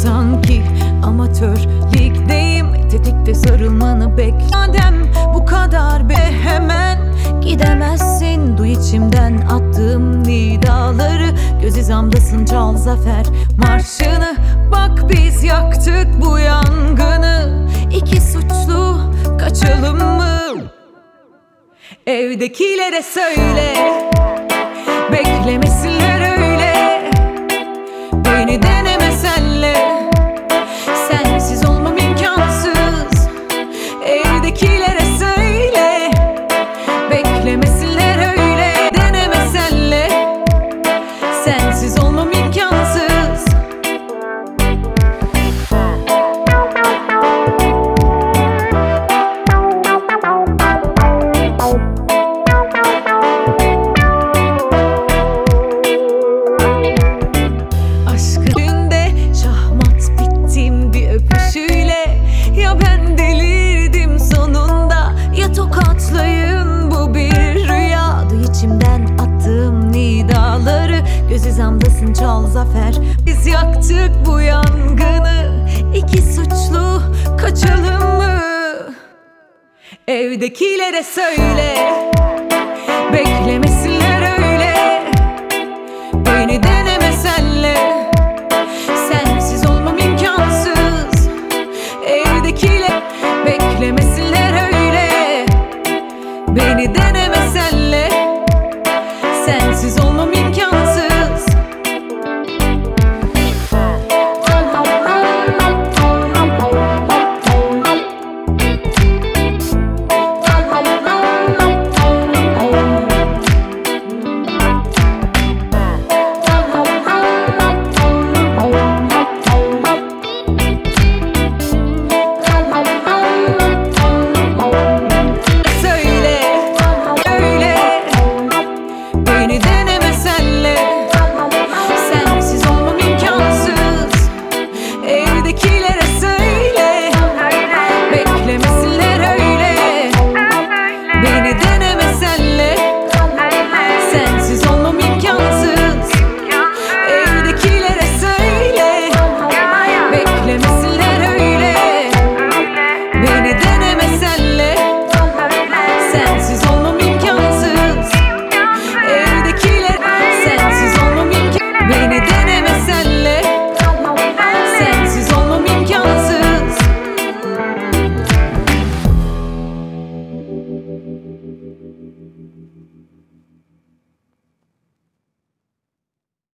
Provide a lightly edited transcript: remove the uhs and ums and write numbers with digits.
sanki amatör ligdeyim. Tetikte sarılmanı bekledim. Bu kadar be, hemen gidemezsin. Duy içimden attığım nidaları. Göz hizamdasın, çal zafer marşını. Bak biz yaktık bu yangını. İki suçlu kaçalım mı? Evdekilere söyle, beklemesinler öyle. Beni deneme senle, sensiz olmam imkansız. Evdekilere söyle, beklemesinler öyle. Deneme senle, sensiz olmam imkansız. Ya ben delirdim sonunda, ya tokatlayın bu bir rüya. Duy içimden attığım nidaları. Göz hizamdasın, çal zafer. Biz yaktık bu yangını. İki suçlu kaçalım mı? Evdekilere söyle, bekleme